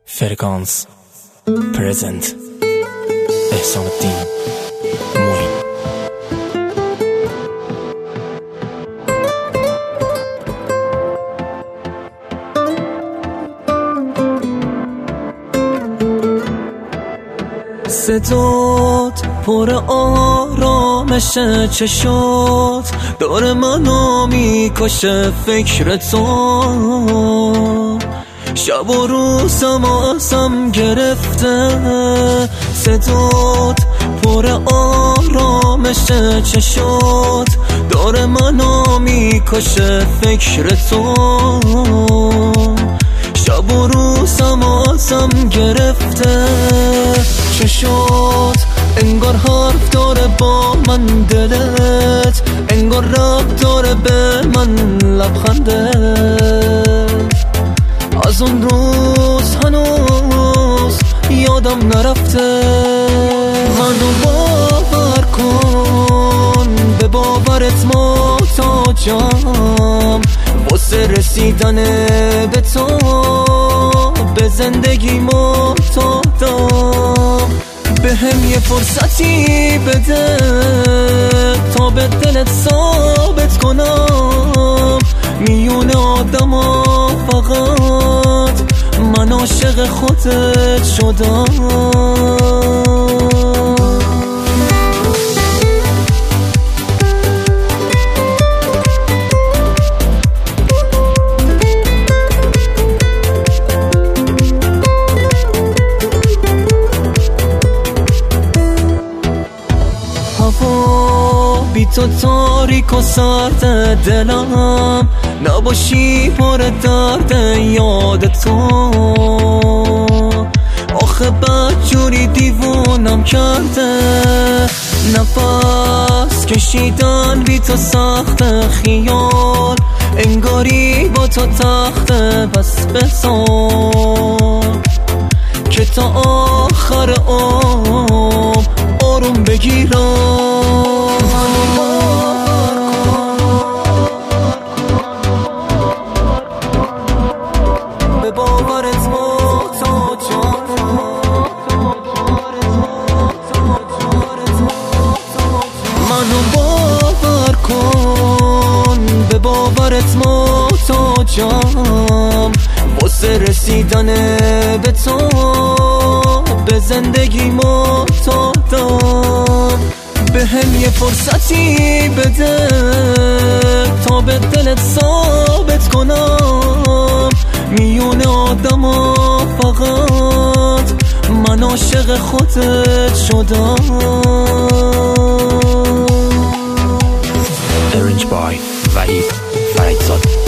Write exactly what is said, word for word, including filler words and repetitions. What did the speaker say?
فرکانس پرزنت احسان الدین موین. صدات پر آرامش چشات داره منو میکشه فکر تو، شب و روزم ازم گرفته. صدات پر آرامش چشات داره منو میکشه فکر تو، شب و روزم ازم گرفته. چشات انگار حرف داره با من، دلت انگار رب داره به من لبخنده. از اون روز هنوز یادم نرفته. منو باور کن، به باورت محتاجم واسه رسیدن به تو، به زندگی محتاجم. به هم یه فرصتی بده تا به دلت ثابت کنم میون آدم ها فقط من عاشق خودت شدم. بی تو تاریک و سرد دلم، نباشی پر درد یاد تو. آخه بدجوری دیوونم کرده، نفس کشیدن بی تو سخت. خیال انگاری با تو تخته، بس بسان که تا آخر عمر آروم بگیرم. به باورت محتاجم، منو باور کن، به باورت محتاجم واسه رسیدن به تو، به زندگی محتاجم. به هم یه فرصتی بده تا به دلت ثابت کنم میون آدم ها فقط من عاشق خودت شدم. Arranged by وحید فرجزاده.